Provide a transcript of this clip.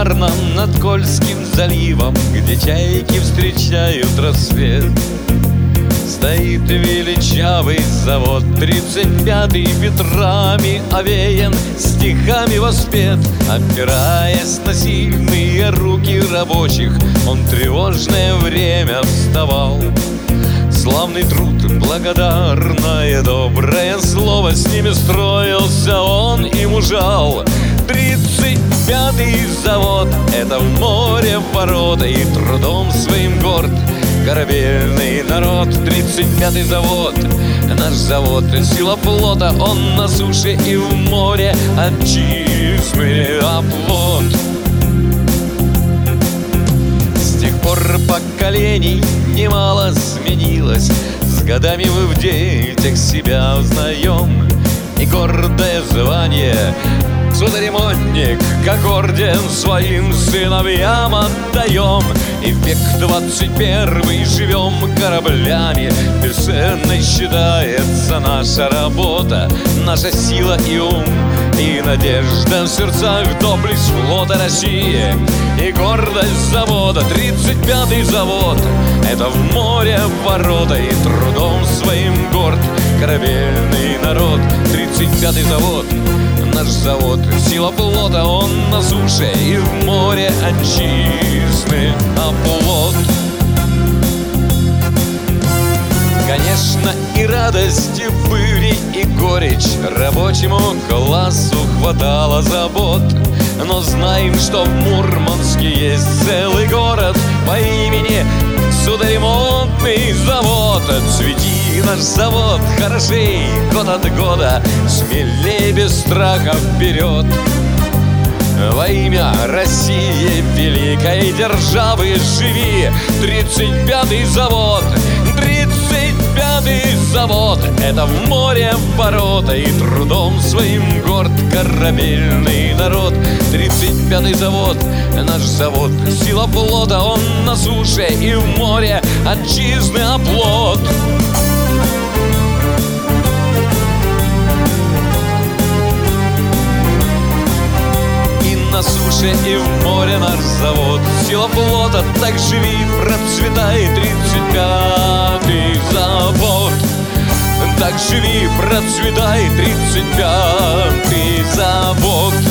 Благодарна над Кольским заливом, где чайки встречают рассвет. Стоит величавый завод, 35-й ветрами овеян, стихами воспет. Опираясь на сильные руки рабочих, он тревожное время вставал. Славный труд, благодарное, доброе слово, с ними строился он и мужал. 35-й завод — это в море ворота, и трудом своим горд корабельный народ. 35-й завод, наш завод, сила флота, он на суше и в море отчизны оплот. С тех пор поколений немало сменилось, с годами мы в детях себя узнаем. И гордое звание судоремонтник, как орден, своим сыновьям отдаем. И в век 21 живем кораблями, бесценной считается наша работа, наша сила и ум, и надежда в сердцах, доблесть флота России и гордость завода. 35-й завод — это в море ворота, и трудом своим горд корабельный народ. 35-й завод, наш завод, сила флота, он на суше и в море отчизны оплот. Конечно, и радости были, и горечь, рабочему классу хватало забот. Но знаем, что в Мурманске есть целый город по имени судоремонтный завод. Цвети, наш завод, хорошей год от года, смелей без страха вперед. Во имя России, великой державы, живи! 35-й завод, 35-й завод — это в море ворота, и трудом своим горд корабельный народ. 35-й завод, наш завод, сила флота, он на суше и в море отчизны оплот. На суше и в море наш завод, сила флота, так живи, процветай, 35-й завод. Так живи, процветай, 35-й завод.